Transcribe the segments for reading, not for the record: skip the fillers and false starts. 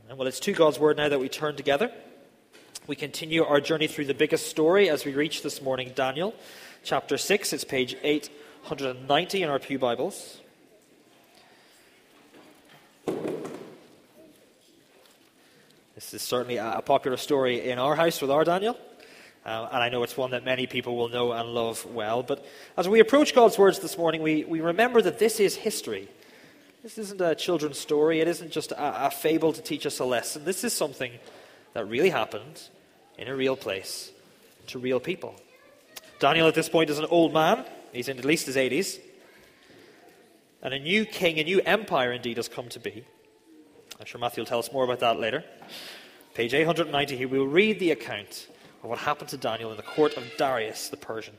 Well, it's to God's Word now that we turn together. We continue our journey through the biggest story as we reach this morning Daniel, chapter 6. It's page 890 in our Pew Bibles. This is certainly a popular story in our house with our Daniel. And I know it's one that many people will know and love well. But as we approach God's words this morning, we remember that this is history. This isn't a children's story. It isn't just a fable to teach us a lesson. This is something that really happened in a real place to real people. Daniel at this point is an old man. He's in at least his 80s. And a new king, a new empire indeed has come to be. I'm sure Matthew will tell us more about that later. Page 890 here, we will read the account of what happened to Daniel in the court of Darius the Persian.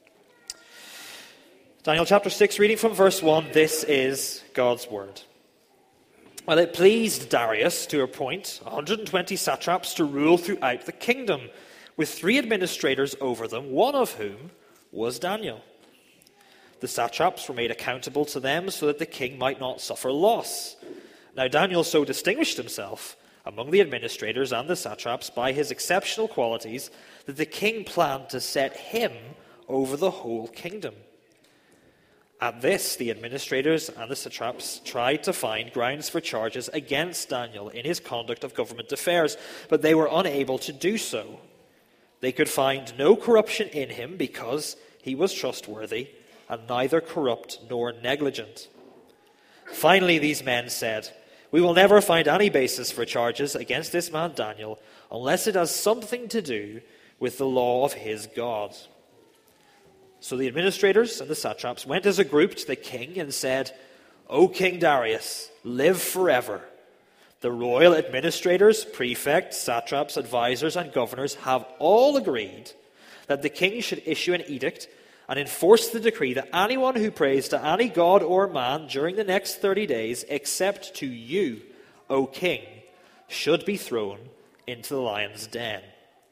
Daniel chapter 6, reading from verse 1, this is God's word. Well, it pleased Darius to appoint 120 satraps to rule throughout the kingdom, with 3 administrators over them, one of whom was Daniel. The satraps were made accountable to them so that the king might not suffer loss. Now Daniel so distinguished himself among the administrators and the satraps by his exceptional qualities that the king planned to set him over the whole kingdom. At this, the administrators and the satraps tried to find grounds for charges against Daniel in his conduct of government affairs, but they were unable to do so. They could find no corruption in him because he was trustworthy and neither corrupt nor negligent. Finally, these men said, "We will never find any basis for charges against this man Daniel unless it has something to do with the law of his God." So the administrators and the satraps went as a group to the king and said, "O King Darius, live forever. The royal administrators, prefects, satraps, advisors, and governors have all agreed that the king should issue an edict and enforce the decree that anyone who prays to any god or man during the next 30 days, except to you, O king, should be thrown into the lion's den.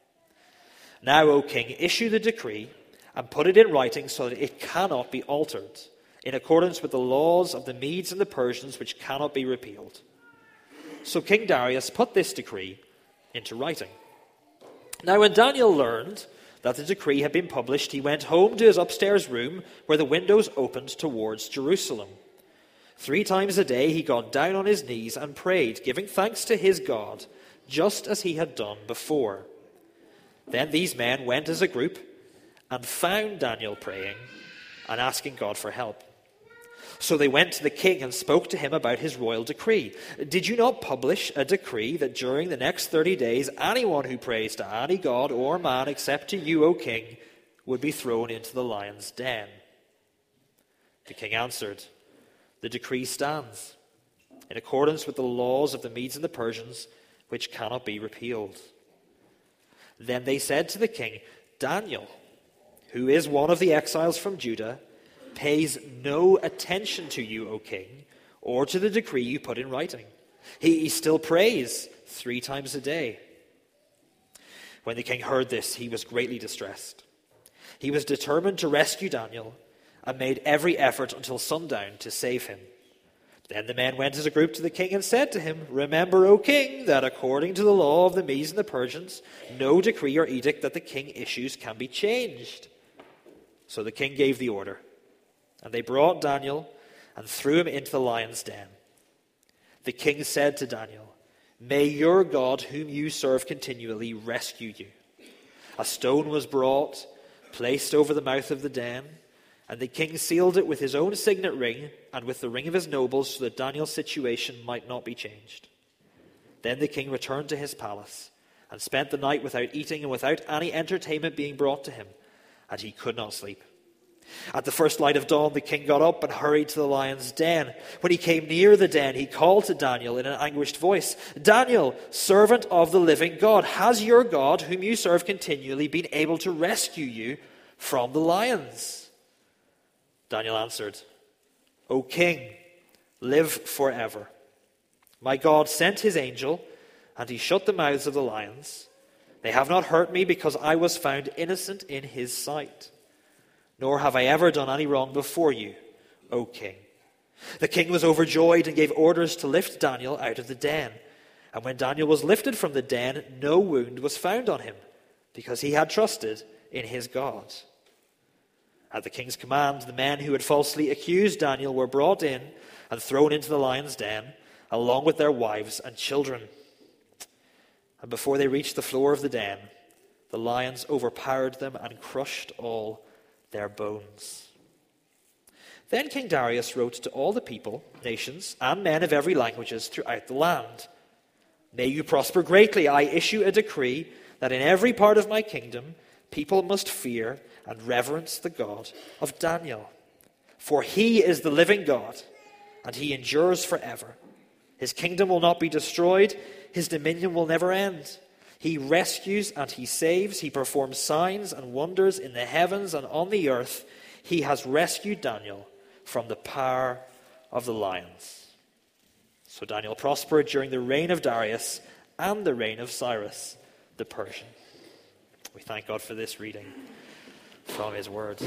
Now, O king, issue the decree and put it in writing so that it cannot be altered, in accordance with the laws of the Medes and the Persians, which cannot be repealed." So King Darius put this decree into writing. Now when Daniel learned that the decree had been published, he went home to his upstairs room where the windows opened towards Jerusalem. 3 times a day he got down on his knees and prayed, giving thanks to his God, just as he had done before. Then these men went as a group and found Daniel praying and asking God for help. So they went to the king and spoke to him about his royal decree. "Did you not publish a decree that during the next 30 days anyone who prays to any god or man except to you, O king, would be thrown into the lion's den?" The king answered, "The decree stands, in accordance with the laws of the Medes and the Persians, which cannot be repealed." Then they said to the king, "Daniel, who is one of the exiles from Judah, pays no attention to you, O king, or to the decree you put in writing. He still prays 3 times a day." When the king heard this, he was greatly distressed. He was determined to rescue Daniel and made every effort until sundown to save him. Then the men went as a group to the king and said to him, "Remember, O king, that according to the law of the Medes and the Persians, no decree or edict that the king issues can be changed." So the king gave the order, and they brought Daniel and threw him into the lion's den. The king said to Daniel, "May your God, whom you serve continually, rescue you." A stone was brought, placed over the mouth of the den, and the king sealed it with his own signet ring and with the ring of his nobles so that Daniel's situation might not be changed. Then the king returned to his palace and spent the night without eating and without any entertainment being brought to him, and he could not sleep. At the first light of dawn, the king got up and hurried to the lion's den. When he came near the den, he called to Daniel in an anguished voice, "Daniel, servant of the living God, has your God, whom you serve continually, been able to rescue you from the lions?" Daniel answered, "O king, live forever. My God sent his angel, and he shut the mouths of the lions. They have not hurt me because I was found innocent in his sight. Nor have I ever done any wrong before you, O king." The king was overjoyed and gave orders to lift Daniel out of the den. And when Daniel was lifted from the den, no wound was found on him, because he had trusted in his God. At the king's command, the men who had falsely accused Daniel were brought in and thrown into the lion's den, along with their wives and children. And before they reached the floor of the den, the lions overpowered them and crushed all their bones. Then King Darius wrote to all the people, nations, and men of every language throughout the land, "May you prosper greatly. I issue a decree that in every part of my kingdom people must fear and reverence the God of Daniel. For he is the living God, and he endures forever. His kingdom will not be destroyed. His dominion will never end. He rescues and he saves. He performs signs and wonders in the heavens and on the earth. He has rescued Daniel from the power of the lions." So Daniel prospered during the reign of Darius and the reign of Cyrus the Persian. We thank God for this reading from his word.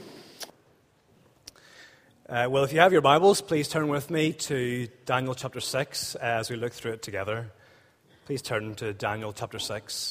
Well, if you have your Bibles, please turn with me to Daniel chapter 6 as we look through it together. Please turn to Daniel chapter 6.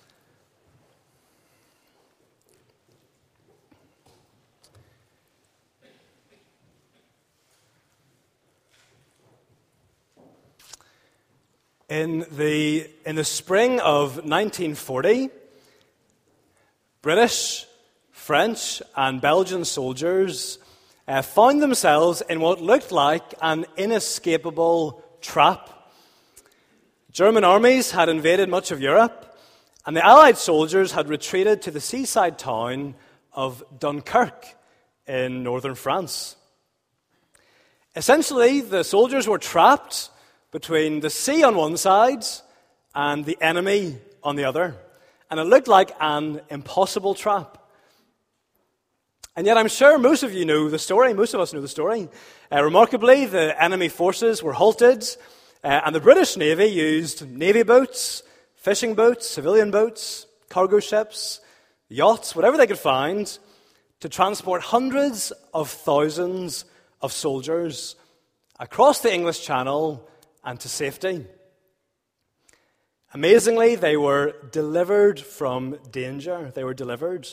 In the spring of 1940, British, French, and Belgian soldiers found themselves in what looked like an inescapable trap. German armies had invaded much of Europe, and the Allied soldiers had retreated to the seaside town of Dunkirk in northern France. Essentially, the soldiers were trapped between the sea on one side and the enemy on the other. And it looked like an impossible trap. And yet I'm sure most of you know the story. Most of us know the story. Remarkably, the enemy forces were halted, and the British Navy used navy boats, fishing boats, civilian boats, cargo ships, yachts, whatever they could find, to transport hundreds of thousands of soldiers across the English Channel and to safety. Amazingly, they were delivered from danger. They were delivered.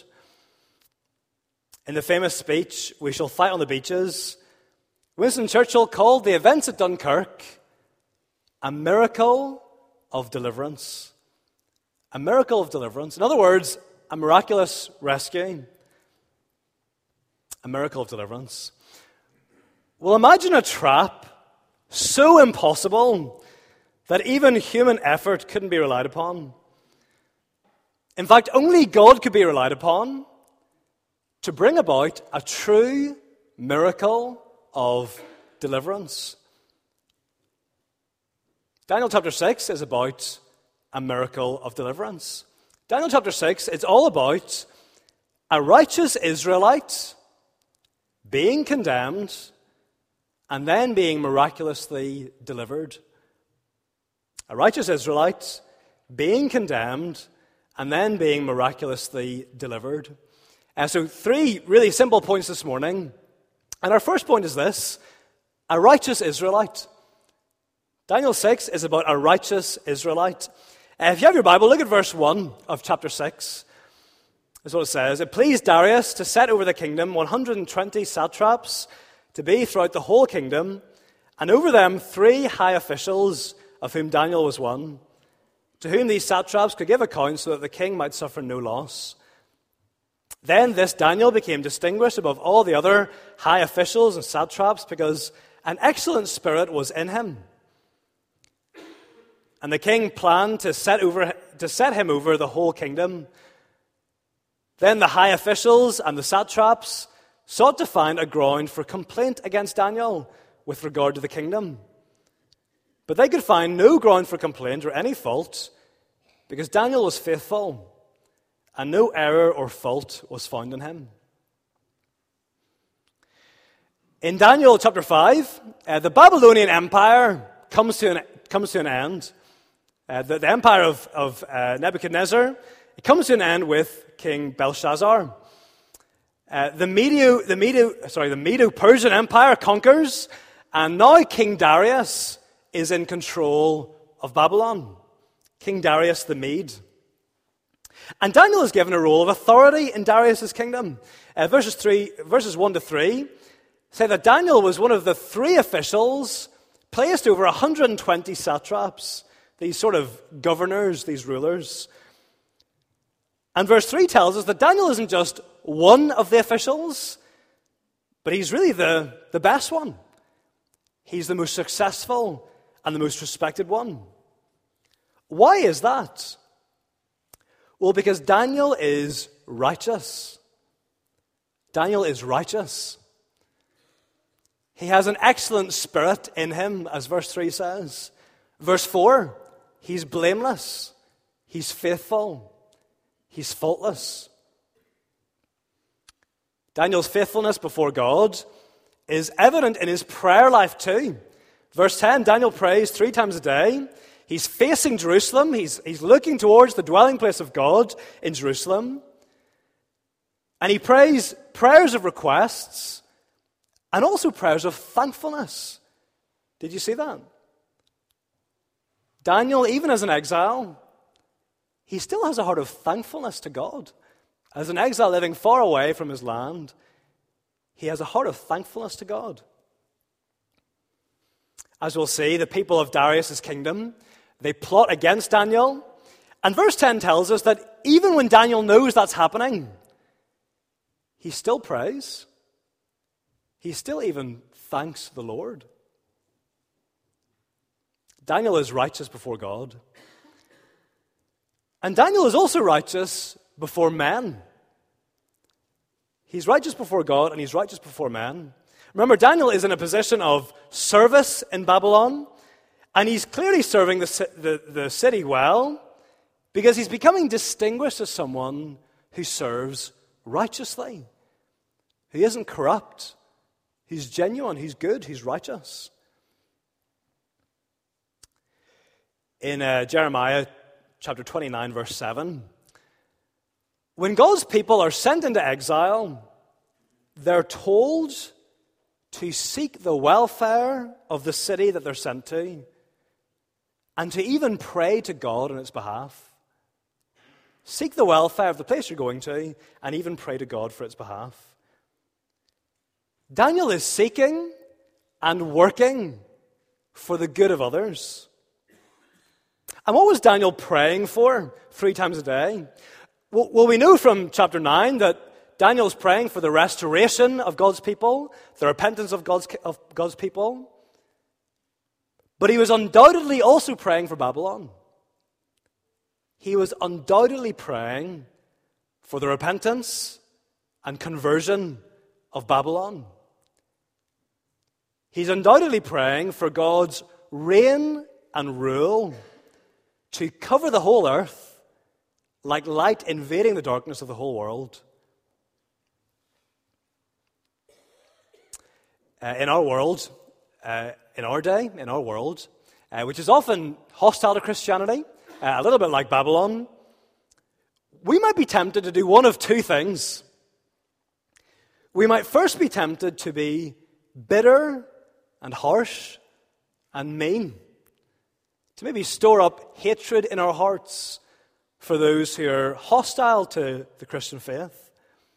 In the famous speech, "We shall fight on the beaches," Winston Churchill called the events at Dunkirk a miracle of deliverance. A miracle of deliverance. In other words, a miraculous rescue. A miracle of deliverance. Well, imagine a trap so impossible that even human effort couldn't be relied upon. In fact, only God could be relied upon to bring about a true miracle of deliverance. Daniel chapter 6 is about a miracle of deliverance. Daniel chapter 6 is all about a righteous Israelite being condemned and then being miraculously delivered. A righteous Israelite being condemned and then being miraculously delivered. So 3 really simple points this morning. And our first point is this: a righteous Israelite. Daniel 6 is about a righteous Israelite. If you have your Bible, look at verse 1 of chapter 6. That's what it says. "It pleased Darius to set over the kingdom 120 satraps to be throughout the whole kingdom, and over them 3 high officials, of whom Daniel was one, to whom these satraps could give account so that the king might suffer no loss. Then this Daniel became distinguished above all the other high officials and satraps because an excellent spirit was in him. And the king planned to set him over the whole kingdom. Then the high officials and the satraps sought to find a ground for complaint against Daniel with regard to the kingdom. But they could find no ground for complaint or any fault because Daniel was faithful and no error or fault was found in him." In Daniel chapter 5, the Babylonian Empire comes to an end. The empire of Nebuchadnezzar, it comes to an end with King Belshazzar. The Medo-Persian Empire conquers, and now King Darius is in control of Babylon, King Darius the Mede. And Daniel is given a role of authority in Darius' kingdom. Verses 1 to 3 say that Daniel was one of the 3 officials placed over 120 satraps, these sort of governors, these rulers. And verse 3 tells us that Daniel isn't just one of the officials, but he's really the best one. He's the most successful and the most respected one. Why is that? Well, because Daniel is righteous. Daniel is righteous. He has an excellent spirit in him, as verse 3 says. Verse 4, he's blameless. He's faithful. He's faultless. Daniel's faithfulness before God is evident in his prayer life too. Verse 10, Daniel prays 3 times a day. He's facing Jerusalem. He's looking towards the dwelling place of God in Jerusalem. And he prays prayers of requests and also prayers of thankfulness. Did you see that? Daniel, even as an exile, he still has a heart of thankfulness to God. As an exile living far away from his land, he has a heart of thankfulness to God. As we'll see, the people of Darius' kingdom, they plot against Daniel. And verse 10 tells us that even when Daniel knows that's happening, he still prays. He still even thanks the Lord. Daniel is righteous before God. And Daniel is also righteous before men. He's righteous before God and he's righteous before men. Remember, Daniel is in a position of service in Babylon, and he's clearly serving the city well because he's becoming distinguished as someone who serves righteously, who isn't corrupt, who's genuine, who's good, who's righteous. In Jeremiah chapter 29, verse 7, when God's people are sent into exile, they're told to seek the welfare of the city that they're sent to and to even pray to God on its behalf. Seek the welfare of the place you're going to and even pray to God for its behalf. Daniel is seeking and working for the good of others. And what was Daniel praying for 3 times a day? Well, we know from chapter 9 that Daniel's praying for the restoration of God's people, the repentance of God's people. But he was undoubtedly also praying for Babylon. He was undoubtedly praying for the repentance and conversion of Babylon. He's undoubtedly praying for God's reign and rule to cover the whole earth like light invading the darkness of the whole world. In our world, in our day, in our world, which is often hostile to Christianity, a little bit like Babylon, we might be tempted to do one of 2 things. We might first be tempted to be bitter and harsh and mean, to maybe store up hatred in our hearts for those who are hostile to the Christian faith.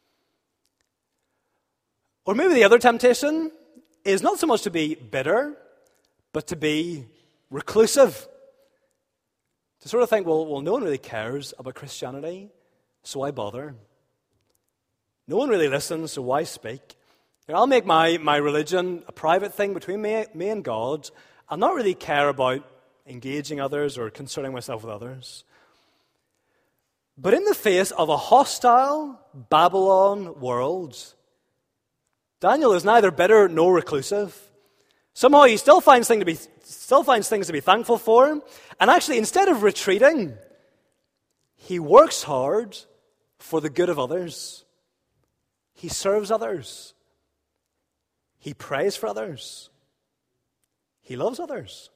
Or maybe the other temptation is not so much to be bitter, but to be reclusive. To sort of think, well, no one really cares about Christianity, so why bother? No one really listens, so why speak? I'll make my religion a private thing between me and God. I'll not really care about engaging others or concerning myself with others. But in the face of a hostile Babylon world, Daniel is neither bitter nor reclusive. Somehow he still finds things to be thankful for. And actually, instead of retreating, he works hard for the good of others. He serves others. He prays for others. He loves others.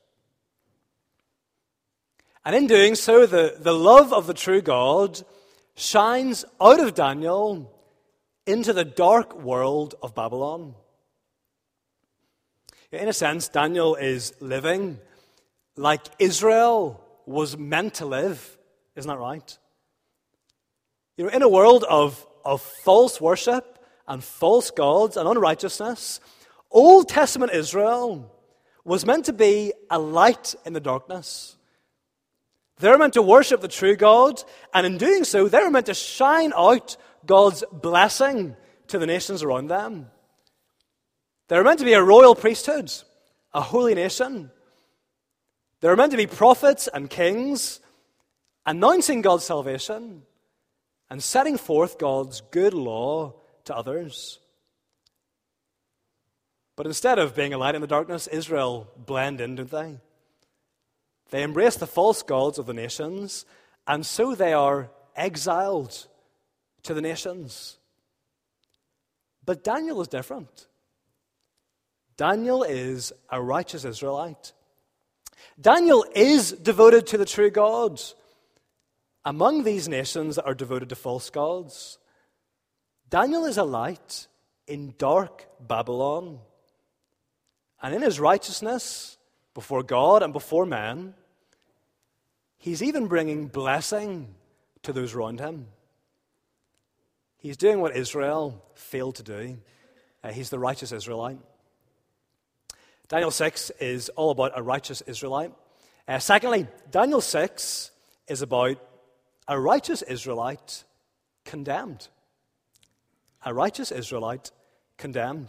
And in doing so, the love of the true God shines out of Daniel into the dark world of Babylon. In a sense, Daniel is living like Israel was meant to live. Isn't that right? You know, in a world of false worship and false gods and unrighteousness, Old Testament Israel was meant to be a light in the darkness. They were meant to worship the true God, and in doing so, they were meant to shine out God's blessing to the nations around them. They were meant to be a royal priesthood, a holy nation. They were meant to be prophets and kings, announcing God's salvation and setting forth God's good law to others. But instead of being a light in the darkness, Israel blend in, don't they? They embrace the false gods of the nations, and so they are exiled to the nations. But Daniel is different. Daniel is a righteous Israelite. Daniel is devoted to the true God among these nations that are devoted to false gods. Daniel is a light in dark Babylon. And in his righteousness before God and before men, he's even bringing blessing to those around him. He's doing what Israel failed to do. He's the righteous Israelite. Daniel 6 is all about a righteous Israelite. Secondly, Daniel 6 is about a righteous Israelite condemned. A righteous Israelite condemned.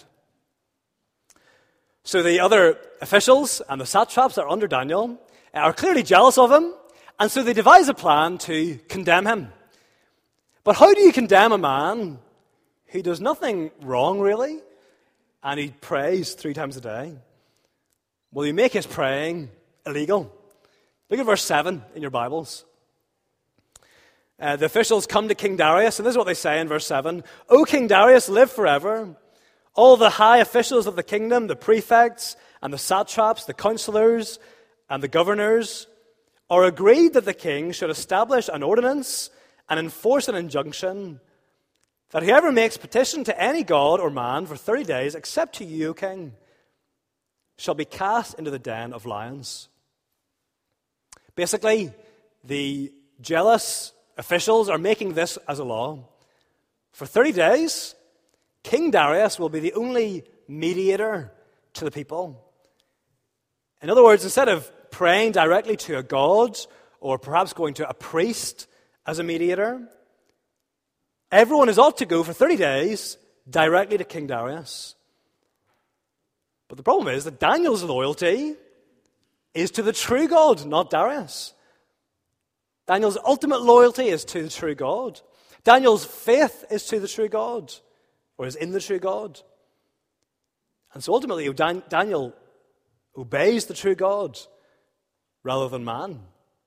So the other officials and the satraps that are under Daniel are clearly jealous of him, and so they devise a plan to condemn him. But how do you condemn a man who does nothing wrong, really, and he prays 3 times a day? Well, you make his praying illegal. Look at verse 7 in your Bibles. The officials come to King Darius, and this is what they say in verse 7. "O King Darius, live forever. All the high officials of the kingdom, the prefects and the satraps, the counselors and the governors, are agreed that the king should establish an ordinance and enforce an injunction that whoever makes petition to any god or man for 30 days, except to you, O king, shall be cast into the den of lions." Basically, the jealous officials are making this as a law. For 30 days, King Darius will be the only mediator to the people. In other words, instead of praying directly to a god or perhaps going to a priest as a mediator, everyone is ought to go for 30 days directly to King Darius. But the problem is that Daniel's loyalty is to the true God, not Darius. Daniel's ultimate loyalty is to the true God. Daniel's faith is to the true God, or is in the true God. And so ultimately, Daniel obeys the true God rather than man.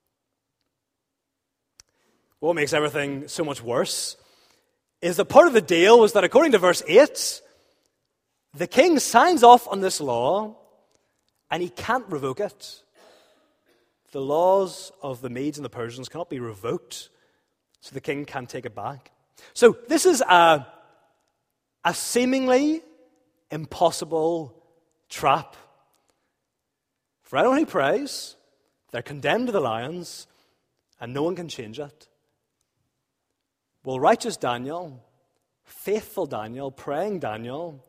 What makes everything so much worse is that part of the deal was that according to verse 8, the king signs off on this law and he can't revoke it. The laws of the Medes and the Persians cannot be revoked, so the king can't take it back. So this is a seemingly impossible trap. For anyone who prays, they're condemned to the lions, and no one can change it. Well, righteous Daniel, faithful Daniel, praying Daniel,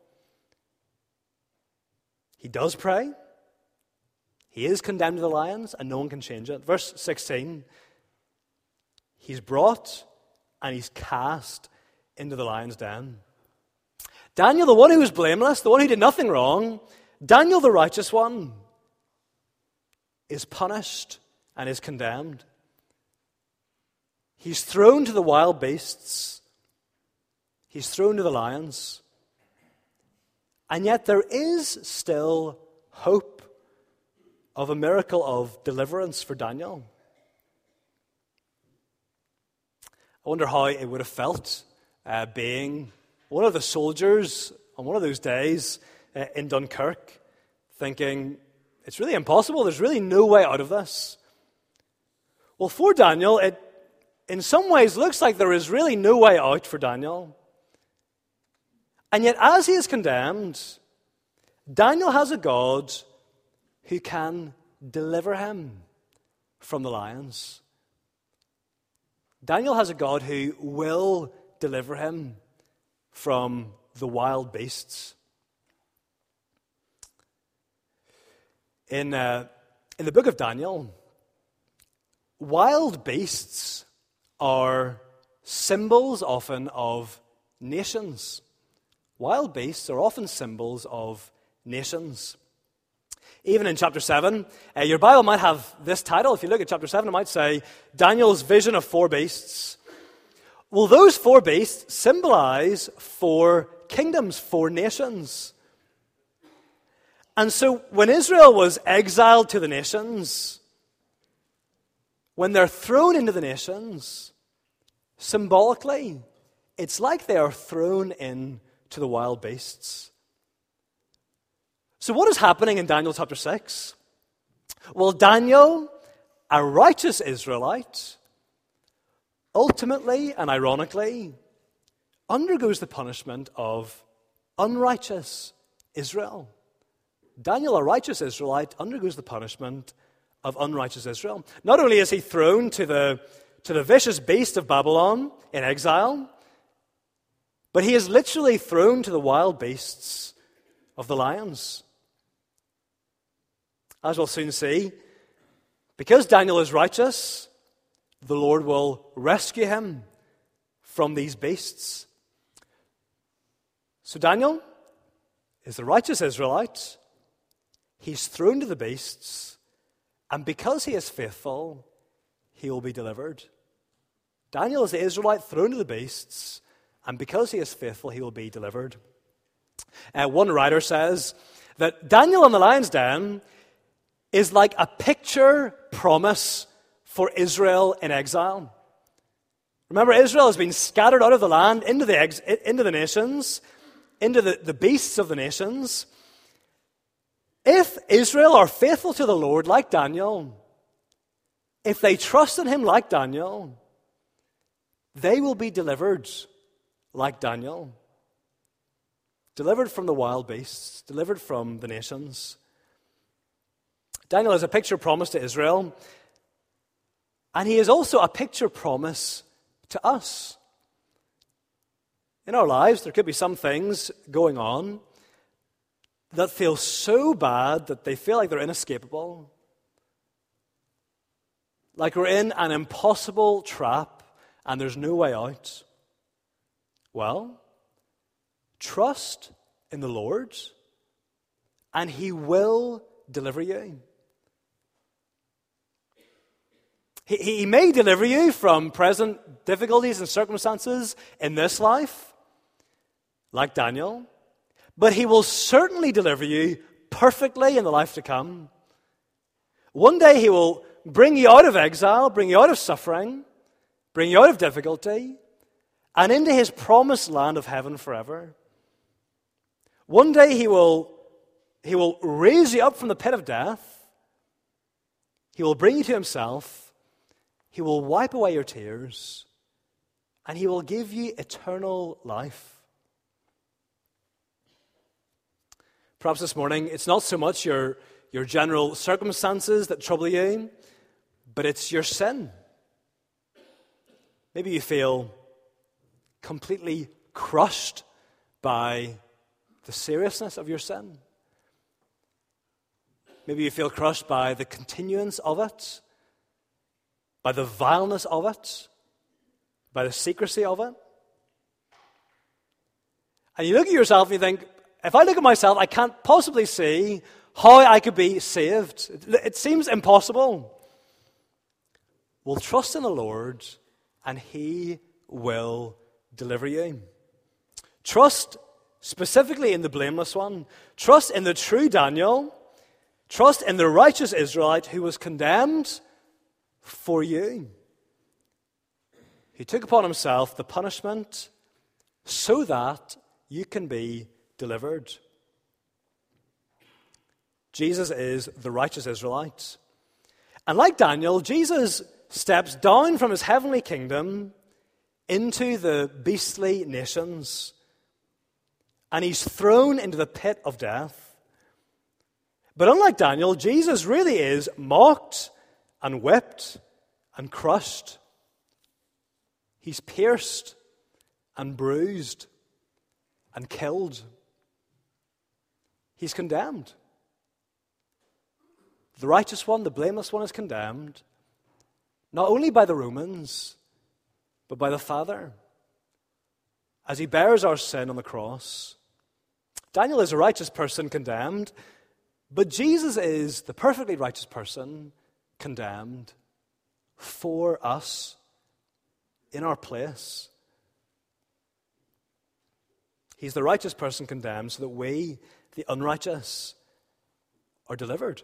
he does pray. He is condemned to the lions, and no one can change it. Verse 16, he's brought and he's cast into the lion's den. Daniel, the one who was blameless, the one who did nothing wrong, Daniel, the righteous one, is punished and is condemned. He's thrown to the wild beasts. He's thrown to the lions. And yet there is still hope of a miracle of deliverance for Daniel. I wonder how it would have felt being one of the soldiers on one of those days in Dunkirk, thinking, it's really impossible, there's really no way out of this. Well, for Daniel, it in some ways looks like there is really no way out for Daniel. And yet, as he is condemned, Daniel has a God who can deliver him from the lions. Daniel has a God who will deliver him from the wild beasts. In the book of Daniel, wild beasts are symbols often of nations. Wild beasts are often symbols of nations. Even in chapter 7, your Bible might have this title. If you look at chapter 7, it might say, Daniel's vision of 4 beasts. Well, those 4 beasts symbolize 4 kingdoms, 4 nations. And so when Israel was exiled to the nations, when they're thrown into the nations, symbolically, it's like they are thrown into the wild beasts. So what is happening in Daniel chapter 6? Well, Daniel, a righteous Israelite, ultimately and ironically undergoes the punishment of unrighteous Israel. Daniel, a righteous Israelite, undergoes the punishment of unrighteous Israel. Not only is he thrown to the vicious beast of Babylon in exile, but he is literally thrown to the wild beasts of the lions. As we'll soon see, because Daniel is righteous, the Lord will rescue him from these beasts. So Daniel is the righteous Israelite. He's thrown to the beasts, and because he is faithful, he will be delivered. Daniel is the Israelite thrown to the beasts, and because he is faithful, he will be delivered. One writer says that Daniel in the lion's den is like a picture promise for Israel in exile. Remember, Israel has been scattered out of the land into the nations, into the beasts of the nations. If Israel are faithful to the Lord like Daniel, if they trust in him like Daniel, they will be delivered like Daniel. Delivered from the wild beasts, delivered from the nations. Daniel is a picture promise to Israel, and he is also a picture promise to us. In our lives, there could be some things going on that feel so bad that they feel like they're inescapable. Like we're in an impossible trap and there's no way out. Well, trust in the Lord and he will deliver you. He may deliver you from present difficulties and circumstances in this life, like Daniel, but he will certainly deliver you perfectly in the life to come. One day he will bring you out of exile, bring you out of suffering, bring you out of difficulty, and into his promised land of heaven forever. One day he will raise you up from the pit of death. He will bring you to himself. He will wipe away your tears, and he will give you eternal life. Perhaps this morning, it's not so much your general circumstances that trouble you, but it's your sin. Maybe you feel completely crushed by the seriousness of your sin. Maybe you feel crushed by the continuance of it, by the vileness of it, by the secrecy of it. And you look at yourself and you think, if I look at myself, I can't possibly see how I could be saved. It seems impossible. Well, trust in the Lord and he will deliver you. Trust specifically in the blameless one. Trust in the true Daniel. Trust in the righteous Israelite who was condemned for you. He took upon himself the punishment so that you can be delivered. Jesus is the righteous Israelite. And like Daniel, Jesus steps down from his heavenly kingdom into the beastly nations. And he's thrown into the pit of death. But unlike Daniel, Jesus really is mocked and whipped and crushed. He's pierced and bruised and killed. He's condemned. The righteous one, the blameless one, is condemned, not only by the Romans, but by the Father, as he bears our sin on the cross. Daniel is a righteous person condemned, but Jesus is the perfectly righteous person condemned for us, in our place. He's the righteous person condemned so that we, the unrighteous, are delivered.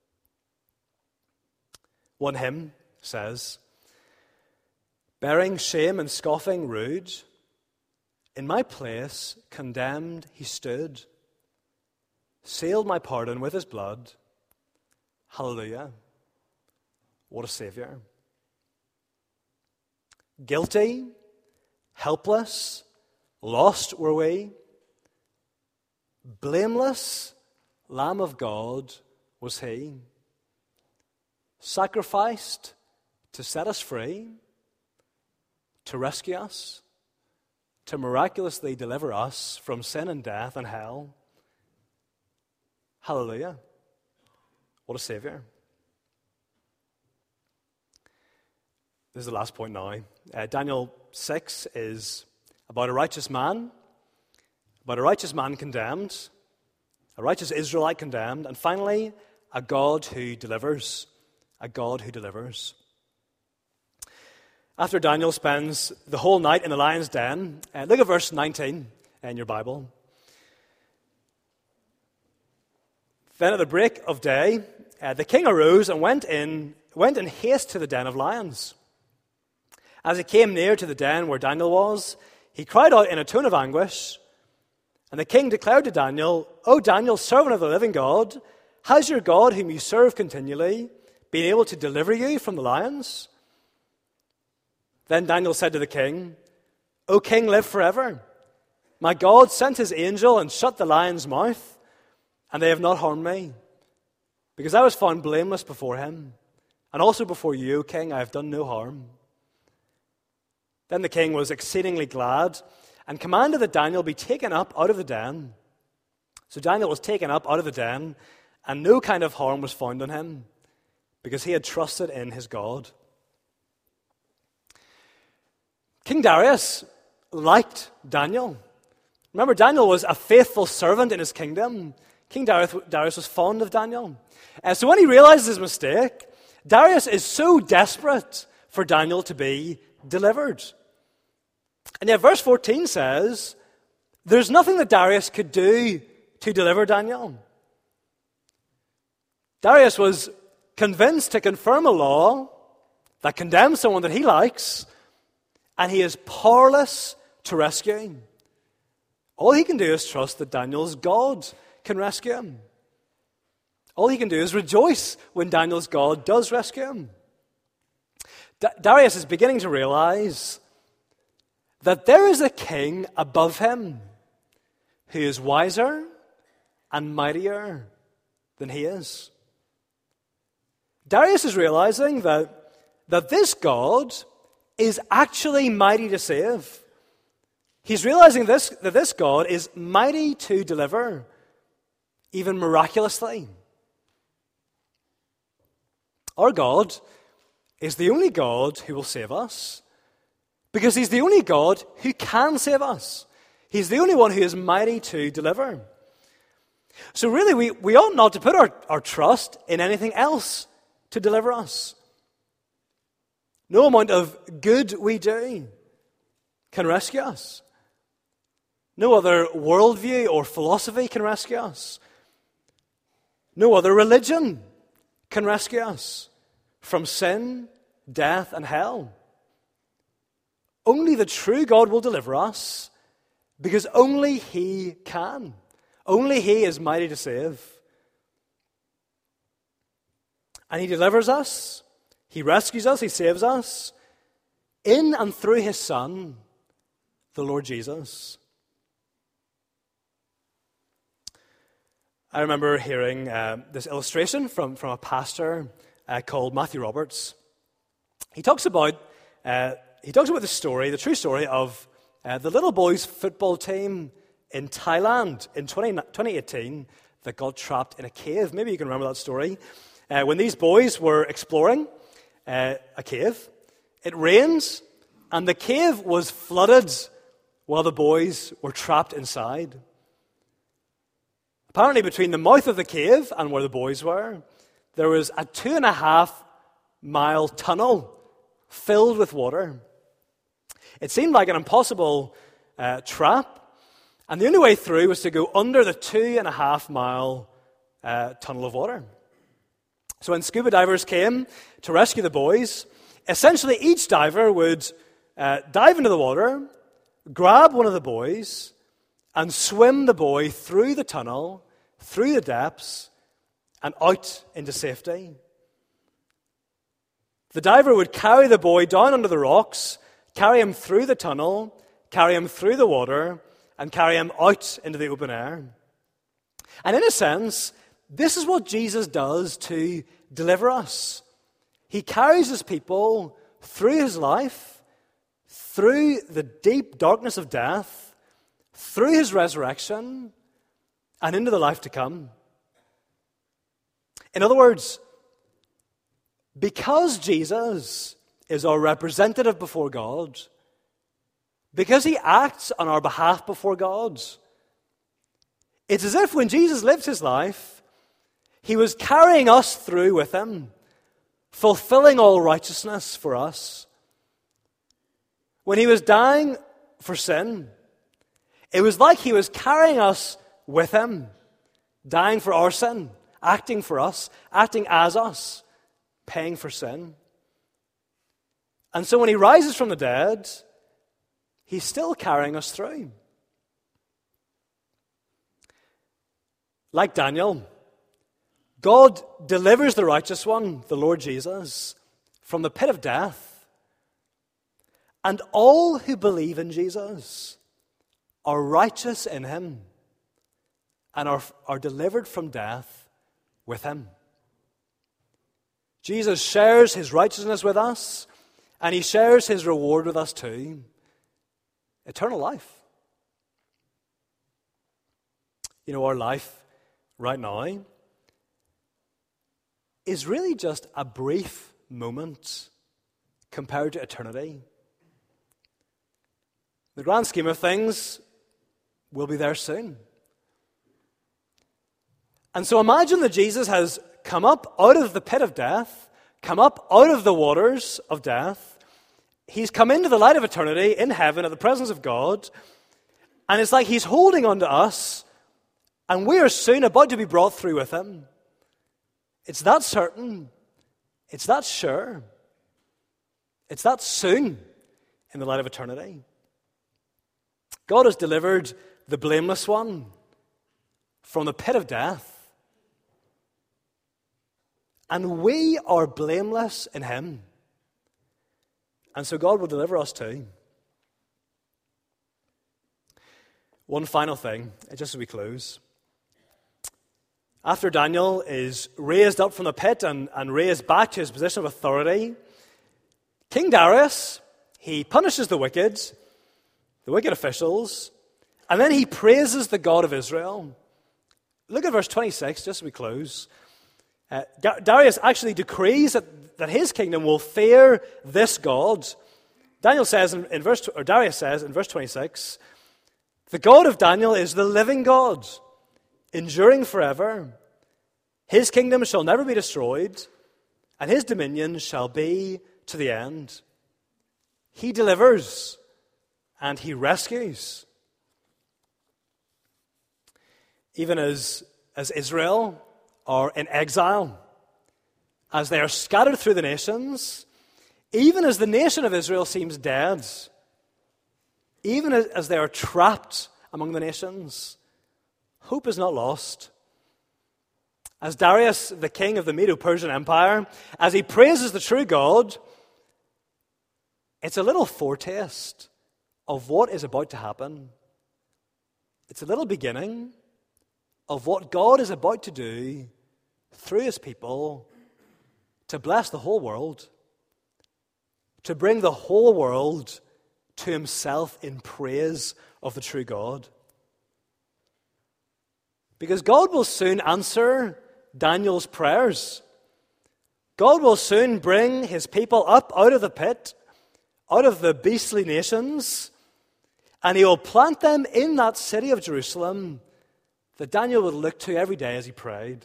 One hymn says, "Bearing shame and scoffing rude, in my place condemned he stood, sealed my pardon with his blood. Hallelujah, what a Savior." Guilty, helpless, lost were we. Blameless Lamb of God was he, sacrificed to set us free, to rescue us, to miraculously deliver us from sin and death and hell. Hallelujah. What a Savior. This is the last point now. Daniel 6 is about a righteous man condemned, a righteous Israelite condemned, and finally, a God who delivers. A God who delivers. After Daniel spends the whole night in the lion's den, look at verse 19 in your Bible. Then at the break of day, the king arose and went in haste to the den of lions. As he came near to the den where Daniel was, he cried out in a tone of anguish, and the king declared to Daniel, "O Daniel, servant of the living God, has your God, whom you serve continually, been able to deliver you from the lions?" Then Daniel said to the king, "O king, live forever. My God sent his angel and shut the lion's mouth, and they have not harmed me, because I was found blameless before him, and also before you, O king, I have done no harm." Then the king was exceedingly glad and commanded that Daniel be taken up out of the den. So Daniel was taken up out of the den, and no kind of harm was found on him, because he had trusted in his God. King Darius liked Daniel. Remember, Daniel was a faithful servant in his kingdom. King Darius was fond of Daniel. So when he realizes his mistake, Darius is so desperate for Daniel to be delivered. And yet verse 14 says, there's nothing that Darius could do to deliver Daniel. Darius was convinced to confirm a law that condemns someone that he likes, and he is powerless to rescue him. All he can do is trust that Daniel's God can rescue him. All he can do is rejoice when Daniel's God does rescue him. Darius is beginning to realize that there is a king above him who is wiser and mightier than he is. Darius is realizing that this God is actually mighty to save. He's realizing that this God is mighty to deliver, even miraculously. Our God is the only God who will save us, because he's the only God who can save us. He's the only one who is mighty to deliver. So really, we ought not to put our trust in anything else to deliver us. No amount of good we do can rescue us. No other worldview or philosophy can rescue us. No other religion can rescue us from sin, death, and hell. Only the true God will deliver us, because only he can. Only he is mighty to save. And he delivers us, he rescues us, he saves us in and through his Son, the Lord Jesus. I remember hearing this illustration from a pastor called Matthew Roberts. He talks about the true story of the little boys' football team in Thailand in 2018 that got trapped in a cave. Maybe you can remember that story. When these boys were exploring a cave, it rained, and the cave was flooded while the boys were trapped inside. Apparently, between the mouth of the cave and where the boys were, there was a 2.5-mile tunnel filled with water. It seemed like an impossible trap, and the only way through was to go under the 2.5-mile tunnel of water. So when scuba divers came to rescue the boys, essentially each diver would dive into the water, grab one of the boys, and swim the boy through the tunnel, through the depths, and out into safety. The diver would carry the boy down under the rocks, carry him through the tunnel, carry him through the water, and carry him out into the open air. And in a sense, this is what Jesus does to deliver us. He carries his people through his life, through the deep darkness of death, through his resurrection, and into the life to come. In other words, because Jesus is our representative before God, because he acts on our behalf before God, it's as if when Jesus lived his life, he was carrying us through with him, fulfilling all righteousness for us. When he was dying for sin, it was like he was carrying us with him, dying for our sin, acting for us, acting as us, paying for sin. And so when he rises from the dead, he's still carrying us through. Like Daniel, God delivers the righteous one, the Lord Jesus, from the pit of death. And all who believe in Jesus are righteous in him and are delivered from death with him. Jesus shares his righteousness with us, and he shares his reward with us too. Eternal life. You know, our life right now is really just a brief moment compared to eternity. The grand scheme of things, we'll be there soon. And so imagine that Jesus has come up out of the pit of death, come up out of the waters of death. He's come into the light of eternity in heaven at the presence of God. And it's like he's holding on to us, and we are soon about to be brought through with him. It's that certain. It's that sure. It's that soon in the light of eternity. God has delivered the blameless one from the pit of death. And we are blameless in him. And so God will deliver us too. One final thing, just as we close. After Daniel is raised up from the pit and raised back to his position of authority, King Darius, he punishes the wicked officials, and then he praises the God of Israel. Look at verse 26, just as we close. Darius actually decrees that his kingdom will fear this God. Darius says in verse 26, the God of Daniel is the living God, enduring forever. His kingdom shall never be destroyed, and his dominion shall be to the end. He delivers and he rescues. Even as Israel are in exile, as they are scattered through the nations, even as the nation of Israel seems dead, even as they are trapped among the nations, hope is not lost. As Darius, the king of the Medo-Persian Empire, as he praises the true God, it's a little foretaste of what is about to happen. It's a little beginning of what God is about to do through his people to bless the whole world, to bring the whole world to himself in praise of the true God. Because God will soon answer Daniel's prayers. God will soon bring his people up out of the pit, out of the beastly nations, and he will plant them in that city of Jerusalem that Daniel would look to every day as he prayed.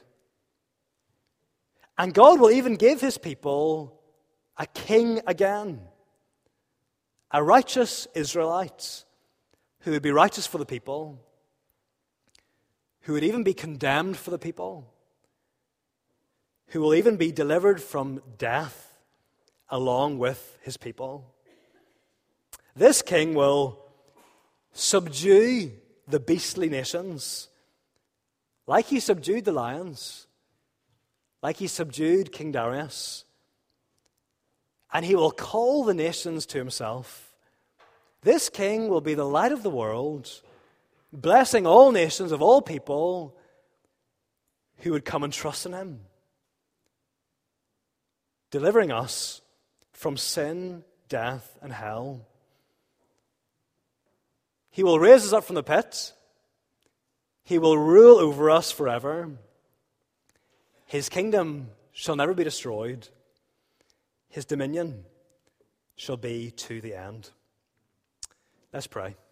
And God will even give his people a king again, a righteous Israelite who would be righteous for the people, who would even be condemned for the people, who will even be delivered from death along with his people. This king will subdue the beastly nations like he subdued the lions, like he subdued King Darius. And he will call the nations to himself. This king will be the light of the world, blessing all nations of all people who would come and trust in him, delivering us from sin, death, and hell. He will raise us up from the pit. He will rule over us forever. His kingdom shall never be destroyed. His dominion shall be to the end. Let's pray.